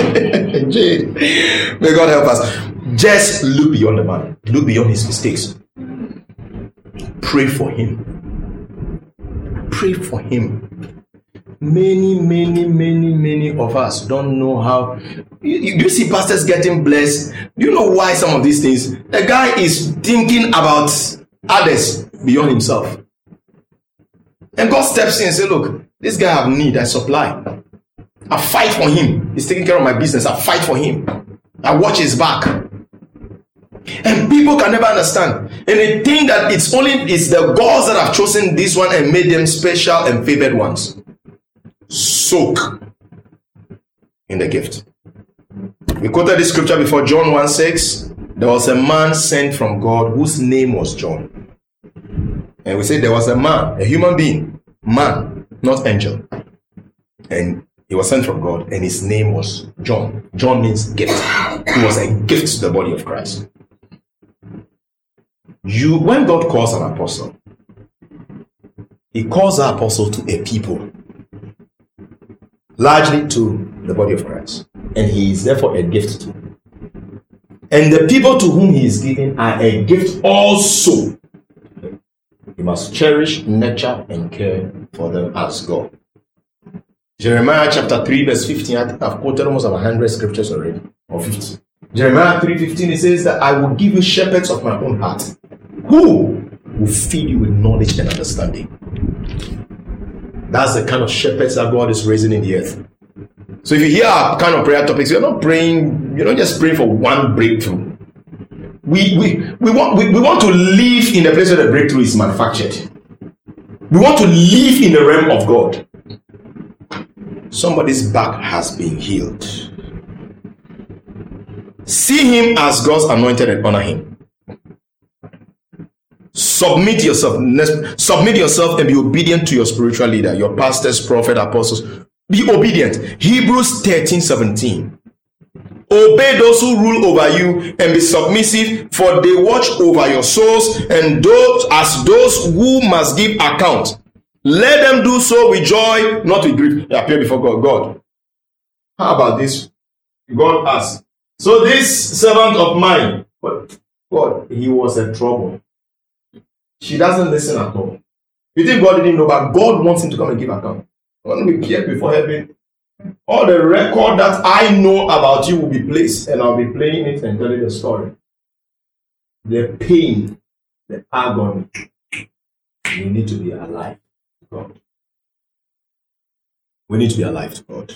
May God help us. Just look beyond the man. Look beyond his mistakes. Pray for him. Pray for him. Many of us don't know how. You see pastors getting blessed. You know why some of these things? The guy is thinking about others beyond himself. And God steps in and says, look, this guy have need, I supply. I fight for him. He's taking care of my business. I fight for him. I watch his back. And people can never understand. And they think that it's the gods that have chosen this one and made them special and favored ones. Soak in the gift. We quoted this scripture before, John 1:6. There was a man sent from God whose name was John. And we say there was a man, a human being, man, not angel. And he was sent from God and his name was John. John means gift. He was a gift to the body of Christ. When God calls an apostle, he calls the apostle to a people, largely to the body of Christ, and he is therefore a gift to. And the people to whom he is given are a gift also. You must cherish, nurture, and care for them as God. Jeremiah chapter 3 verse 15. I think I've quoted almost 100 scriptures already, or 50. Jeremiah 3:15, it says that I will give you shepherds of my own heart, who will feed you with knowledge and understanding. That's the kind of shepherds that God is raising in the earth. So if you hear our kind of prayer topics, you're not just praying for one breakthrough. We want to live in the place where the breakthrough is manufactured. We want to live in the realm of God. Somebody's back has been healed. See him as God's anointed and honor him. Submit yourself and be obedient to your spiritual leader, your pastors, prophets, apostles. Be obedient. Hebrews 13:17. Obey those who rule over you and be submissive, for they watch over your souls and those who must give account. Let them do so with joy, not with grief. They appear before God. God, how about this? God asked. So this servant of mine, God, he was in trouble. She doesn't listen at all. You think God didn't know, but God wants him to come and give account. When we appear before heaven, all the record that I know about you will be placed, and I'll be playing it and telling the story. The pain, the agony. We need to be alive to God. We need to be alive to God.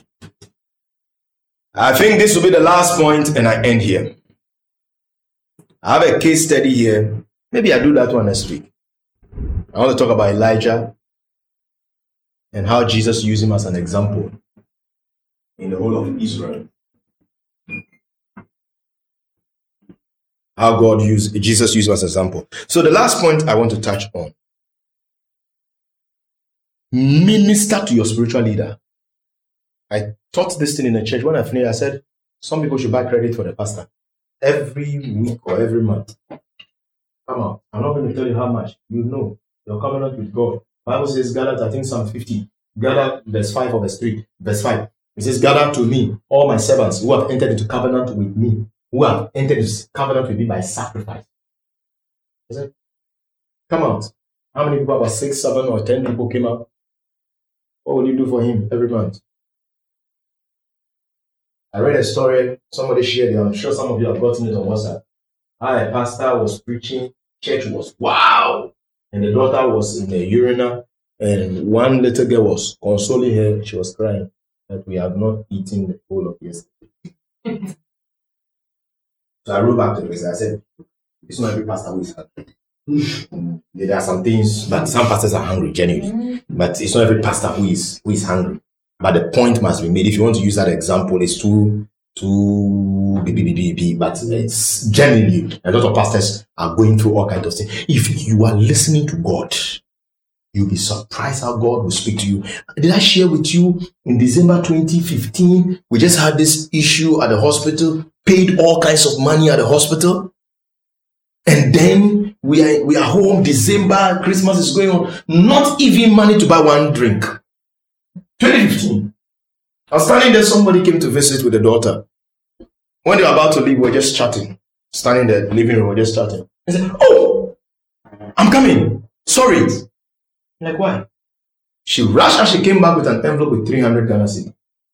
I think this will be the last point, and I end here. I have a case study here. Maybe I'll do that one next week. I want to talk about Elijah and how Jesus used him as an example in the whole of Israel. How Jesus used him as an example. So the last point I want to touch on. Minister to your spiritual leader. I taught this thing in the church. When I finished, I said, some people should buy credit for the pastor every week or every month. Come on. I'm not going to tell you how much. You know your covenant with God. Bible says, gather, I think Psalm 50. Gather, verse 5 or verse 3. Verse 5. It says, gather to me, all my servants who have entered into covenant with me, who have entered into covenant with me by sacrifice. I said, come out. How many people, about 6, 7, or 10 people came out? What will you do for him every month? I read a story, somebody shared it. I'm sure some of you have gotten it on WhatsApp. How a pastor was preaching, church was wow. And the daughter was in the urinal, and one little girl was consoling her. She was crying that we have not eaten the whole of yesterday. So I wrote back to the person. I said, it's not every pastor who is hungry. There are some things, but some pastors are hungry, genuinely. But it's not every pastor who is hungry. But the point must be made. If you want to use that example, it's too but it's genuinely a lot of pastors are going through all kinds of things. If you are listening to God, you'll be surprised how God will speak to you. Did I share with you in December 2015? We just had this issue at the hospital, paid all kinds of money at the hospital, and then we are home. December, Christmas is going on, not even money to buy one drink. 2015. I was standing there, somebody came to visit with the daughter. When they were about to leave, we were just chatting. Standing there, living room, we were just chatting. I said, oh, I'm coming. Sorry. I'm like, why? She rushed and she came back with an envelope with 300 Ghana cedis.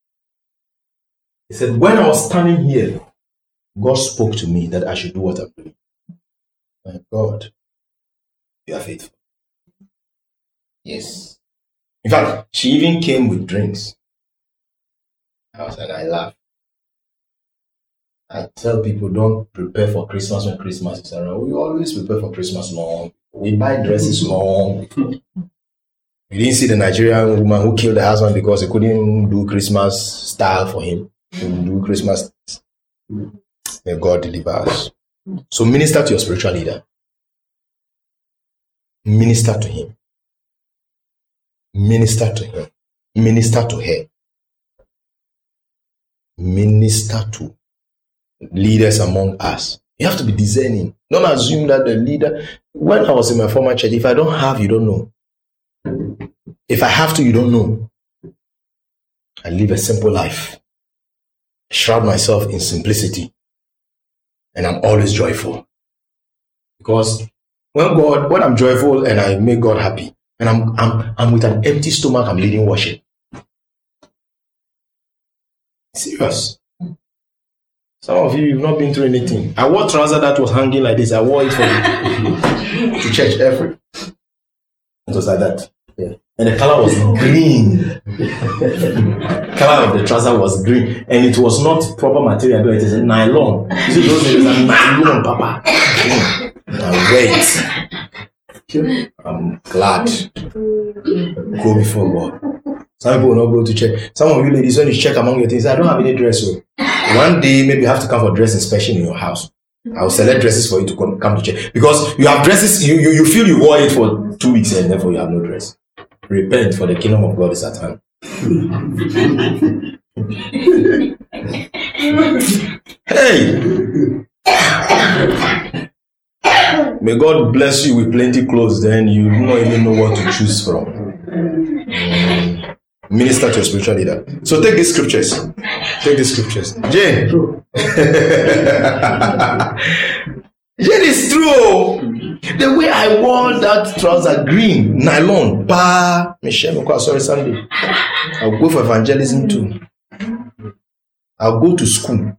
He said, when I was standing here, God spoke to me that I should do what I'm doing. My God, you are faithful. Yes. In fact, she even came with drinks. I laugh. I tell people, don't prepare for Christmas when Christmas is around. We always prepare for Christmas long. We buy dresses long. You didn't see the Nigerian woman who killed the husband because he couldn't do Christmas style for him. He would do Christmas. May God deliver us. So minister to your spiritual leader. Minister to him. Minister to him. Minister to her. Minister to leaders among us. You have to be discerning. Don't assume that the leader. When I was in my former church, if I don't have, you don't know. If I have to, you don't know. I live a simple life. Shroud myself in simplicity. And I'm always joyful. Because when I'm joyful and I make God happy, and I'm with an empty stomach, I'm leading worship. Serious. Some of you've not been through anything. I wore trouser that was hanging like this. I wore it to church every. It was like that. Yeah. And the color was green. Color of the trouser was green. And it was not proper material, but it is a nylon. You see those days, a nylon, Papa. Now wait. I'm glad. Go before God. Some people will not go to church. Some of you ladies, when you check among your things, I don't have any dress. So one day, maybe you have to come for dress inspection in your house. I'll select dresses for you to come to church. Because you have dresses, you feel you wore it for 2 weeks and therefore you have no dress. Repent, for the kingdom of God is at hand. Hey! May God bless you with plenty clothes, then you do not even know what to choose from. Minister to your spiritual leader. So take these scriptures. Take these scriptures. Jane. Jane is true. The way I wore that trouser, green, nylon, Michelle, sorry, Sunday. I'll go for evangelism too. I'll go to school.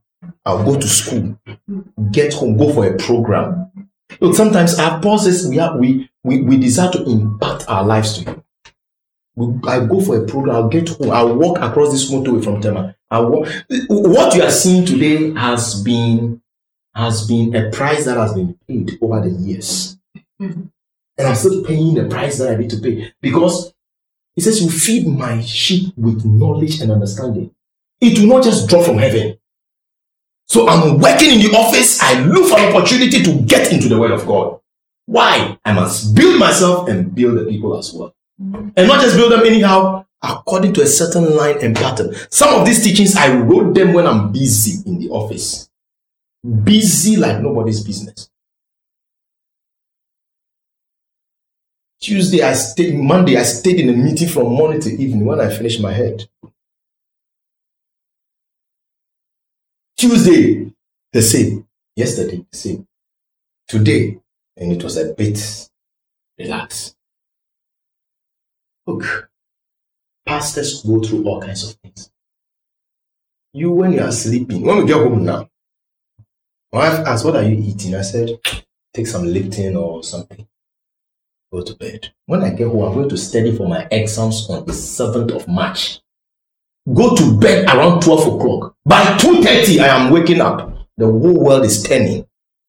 Get home, go for a program. Look, sometimes our bosses, we desire to impact our lives to you. I go for a program, I'll get home, I'll walk across this motorway from Tema. What you are seeing today has been a price that has been paid over the years. And I'm still paying the price that I need to pay. Because it says, you feed my sheep with knowledge and understanding. It will not just drop from heaven. So I'm working in the office, I look for an opportunity to get into the word of God. Why? I must build myself and build the people as well. And not just build them anyhow, according to a certain line and pattern. Some of these teachings, I wrote them when I'm busy in the office. Busy like nobody's business. Monday, I stayed in a meeting from morning to evening. When I finished my head. Tuesday, the same. Yesterday, the same. Today, and it was a bit relaxed. Look, Pastors go through all kinds of things. You, when you are sleeping, when we get home now, my wife asked, what are you eating? I said, take some Lipton or something. Go to bed. When I get home, I'm going to study for my exams on the 7th of March. Go to bed around 12 o'clock. By 2:30, I am waking up. The whole world is turning.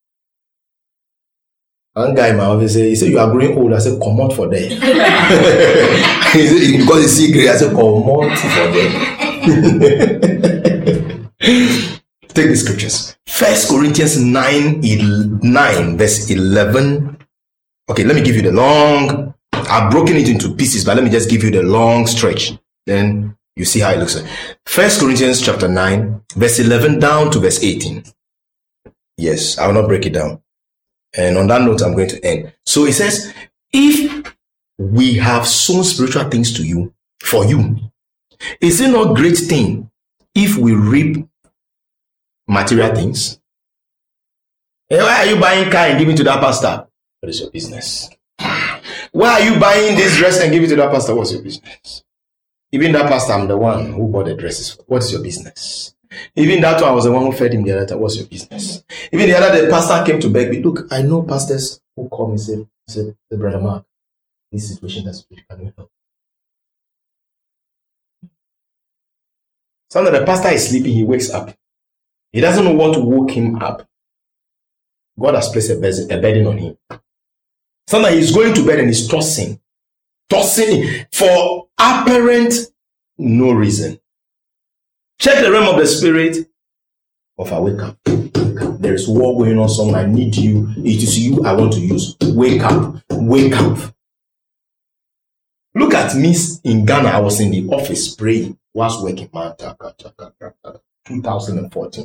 One guy in my office said, he said, you are growing old. I said, come out for there. He said, because you see gray, I said, come out for there. Take the scriptures. 1 Corinthians 9 verse 11. Okay, let me give you the long. I've broken it into pieces, but let me just give you the long stretch. Then you see how it looks like. 1 Corinthians chapter 9, verse 11 down to verse 18. Yes, I will not break it down. And on that note, I'm going to end. So it says, if we have sown spiritual things to you, for you, is it not a great thing if we reap material things? Hey, why are you buying car and giving to that pastor? What is your business? Why are you buying this dress and giving to that pastor? What's your business? Even that pastor, I'm the one who bought the dresses. What's your business? Even that one, I was the one who fed him the other time. What's your business? Even the other day, the pastor came to beg me. Look, I know pastors who call me and say, Brother Mark, this situation has been, can you help? Sometimes the pastor is sleeping, he wakes up. He doesn't know what to woke him up. God has placed a burden on him. Sometimes he's going to bed and he's tossing for apparent no reason. Check the realm of the spirit of wake up. There is war going on somewhere. I need you. It is you I want to use. Wake up. Wake up. Look at me in Ghana. I was in the office praying whilst working. 2014.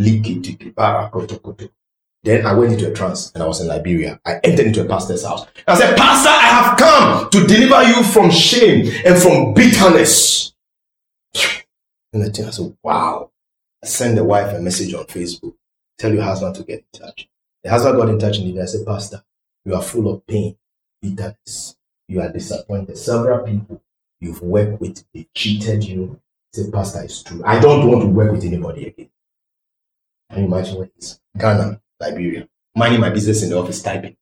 Then I went into a trance and I was in Liberia. I entered into a pastor's house. I said, Pastor, I have come to deliver you from shame and from bitterness. And I said, wow. I sent the wife a message on Facebook. Tell your husband to get in touch. The husband got in touch and I said, Pastor, you are full of pain, bitterness. You are disappointed. Several people you've worked with, they cheated you. I said, Pastor, it's true. I don't want to work with anybody again. Can you imagine what it is? Ghana, Liberia. Minding my business in the office, typing.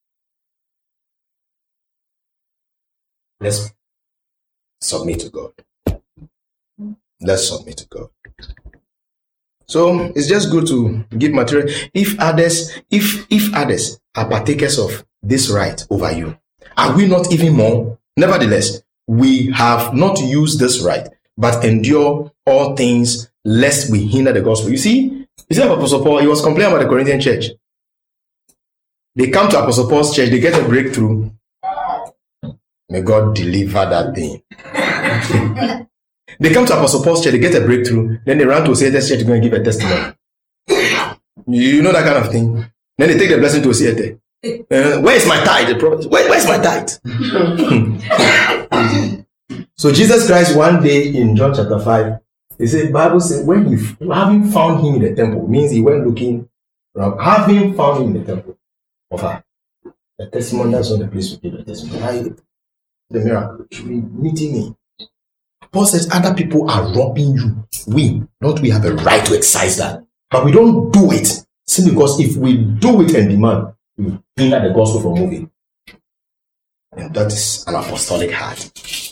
Let's submit to God. Let's submit to God. So it's just good to give material. If others are partakers of this right over you, are we not even more? Nevertheless, we have not used this right, but endure all things lest we hinder the gospel. You see Apostle Paul, he was complaining about the Corinthian church. They come to Apostle Paul's church, they get a breakthrough. May God deliver that thing. They come to Apostle Paul's church, they get a breakthrough, then they run to say this church is going to give a testimony. You know that kind of thing. Then they take the blessing to a theater. Where is my tithe? Where's my tithe? So Jesus Christ one day in John chapter 5, he said, Bible says, when he having found him in the temple, means he went looking around, having found him in the temple of her. The testimony, that's not the place to give the testimony. The miracle should be meeting me. Paul says other people are robbing you. We have a right to exercise that. But we don't do it simply because if we do it and demand, we hinder the gospel from moving. And that is an apostolic heart.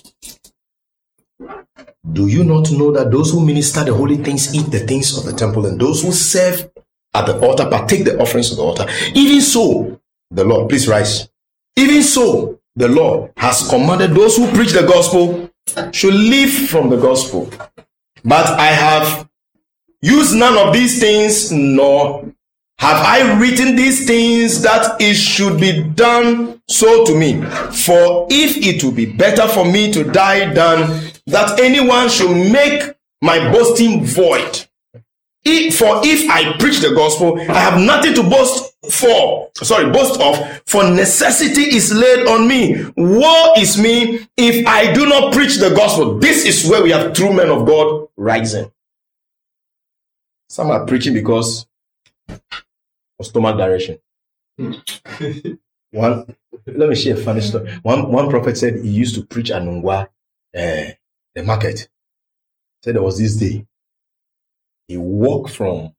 Do you not know that those who minister the holy things eat the things of the temple, and those who serve at the altar partake the offerings of the altar? Even so, the Lord, please rise. Even so, the Lord has commanded those who preach the gospel should live from the gospel. But I have used none of these things, nor have I written these things that it should be done so to me. For if it will be better for me to die than that anyone should make my boasting void. For if I preach the gospel, I have nothing to boast of, for necessity is laid on me. Woe is me if I do not preach the gospel. This is where we have true men of God rising. Some are preaching because of stomach direction. Let me share a funny story. One prophet said he used to preach Anungwa the market. Said there was this day. He walked from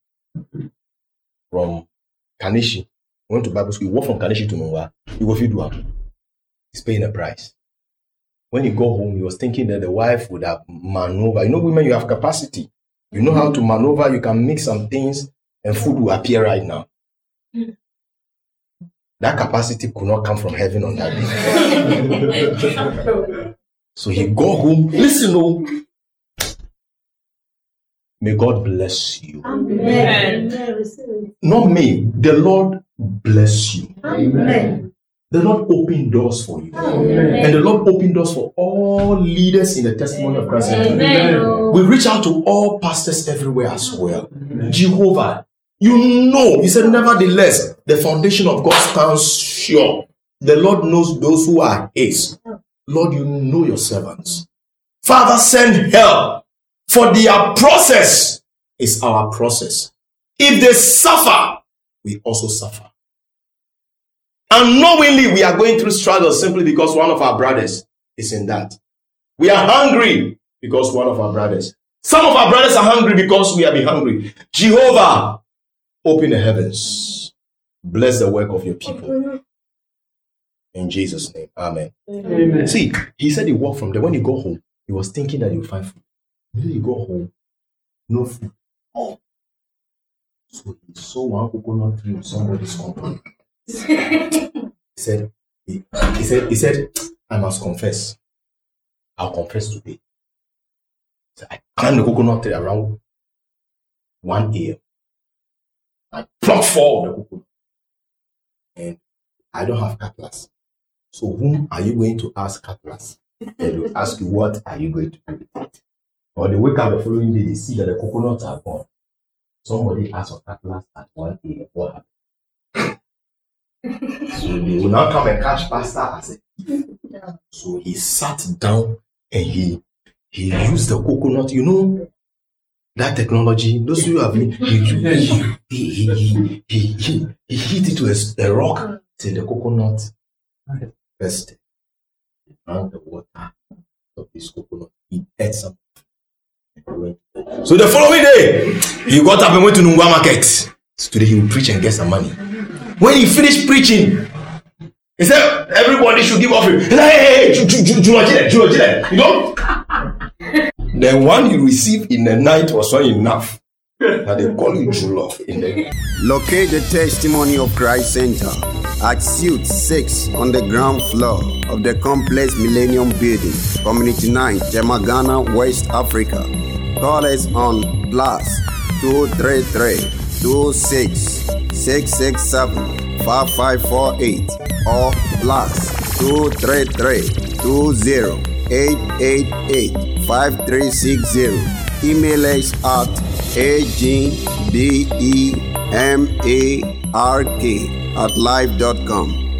Kanishi. Went to Bible school. He walked from Kanishi to Nungwa. He go feed one. He's paying a price. When he got home, he was thinking that the wife would have maneuvered. You know, women, you have capacity. You know how to maneuver. You can mix some things and food will appear right now. That capacity could not come from heaven on that day. So he got home. Listen, oh. May God bless you. Amen. Not me. The Lord bless you. Amen. The Lord opened doors for you. Amen. And the Lord opened doors for all leaders in the testimony of Christ. Amen. We reach out to all pastors everywhere as well. Jehovah, you know, he said, nevertheless, the foundation of God stands sure. The Lord knows those who are his. Lord, you know your servants. Father, send help, for their process is our process. If they suffer, we also suffer. Unknowingly, we are going through struggles simply because one of our brothers is in that. We are hungry because one of our brothers. Some of our brothers are hungry because we have been hungry. Jehovah, open the heavens. Bless the work of your people. In Jesus' name. Amen. Amen. See, he said he walked from there. When he got home, he was thinking that he would find food. When he got home, no food. Oh. So he saw one coconut tree in somebody's compound. He said, I must confess. I'll confess today. So I climbed the coconut tree around 1 a.m. I plucked 4 of the coconut. And I don't have cutlass. So whom are you going to ask cutlass? They will ask you, what are you going to do with it? Or they wake up the following day, they see that the coconuts are gone. Somebody asked for cutlass at 1 a.m. What happened? So they will now come and catch Pastor as a thief. So he sat down and he used the coconut. You know that technology. Those who have been, he hit it with a rock till the coconut burst. He drank the water of this coconut. He ate some. So the following day, he got up and went to Nungwa market. So today he will preach and get some money. When he finished preaching, he said everybody should give offering. He said, hey, you know? The one you received in the night was not enough. That they call you Jollof in the. Locate the Testimony of Christ Center at Suite 6 on the ground floor of the Complex Millennium Building, Community 9, Temagana, West Africa. Call us on +233 26 667 5548 or +233 20 888 5360. Email us at agdemark@live.com.